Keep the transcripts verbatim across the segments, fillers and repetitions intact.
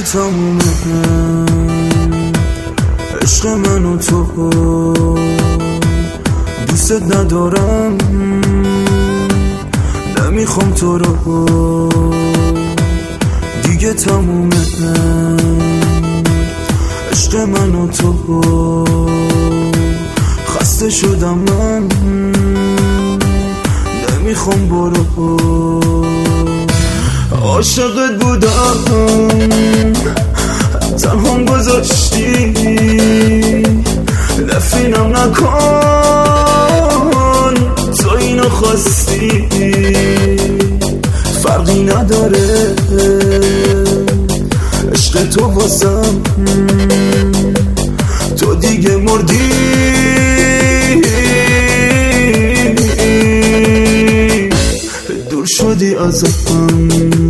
تمومه عشق من و تو، دوست ندارم نمیخوام تو رو دیگه، تمومه عشق من و تو، خسته شدم من نمیخوام برو. عاشقت بودم تنهام گذاشتی، نفینم نکن تو اینو خواستی، فرقی نداره عشق تو واسم، تو دیگه مردی دور شدی ازم،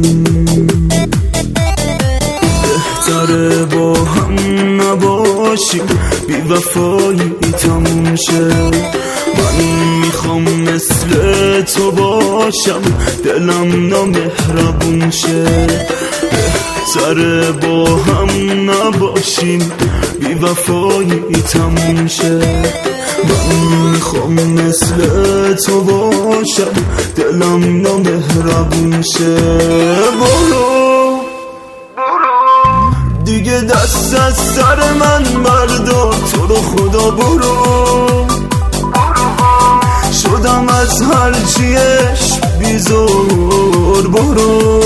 بهتره با هم نباشیم، بی وفایی تموم شه، من میخوام مثل تو باشم، دلم نامهربون شه، بهتره با هم نباشیم، بی وفایی تموم شه، من میخوام مثل تو باشم، دلم نامهربون شه. برو دیگه دست از سر من بردار، تو رو خدا برو، شدم از هر چیش بیزار، برو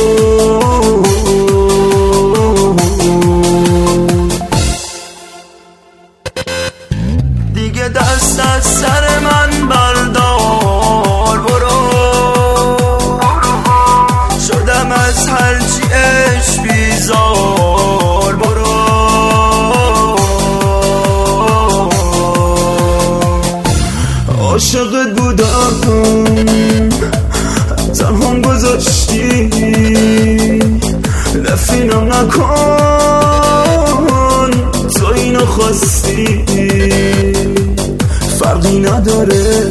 دیگه دست از سر من بردار، برو، شدم از هر چیش بیزار، برو. عاشقت بودم تنهام گذاشتی، نفینم نکن تو اینو خواستی، فرقی نداره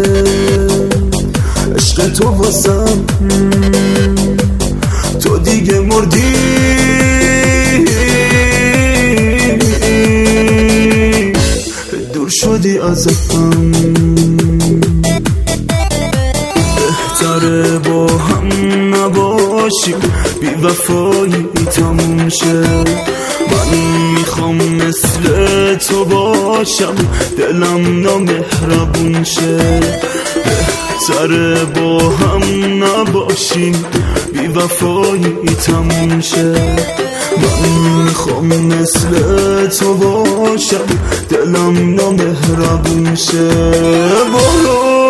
عشق تو واسم، تو دیگه مردی دور شدی ازم، بهتره با هم نباشیم، بی وفایی تموم شه، من میخوام مثل تو باشم، دلم نامهربون شه، بهتره با هم نباشیم، بی وفایی تموم شه، من میخوام مثل تو باشم، دلم نامهربون شه. برو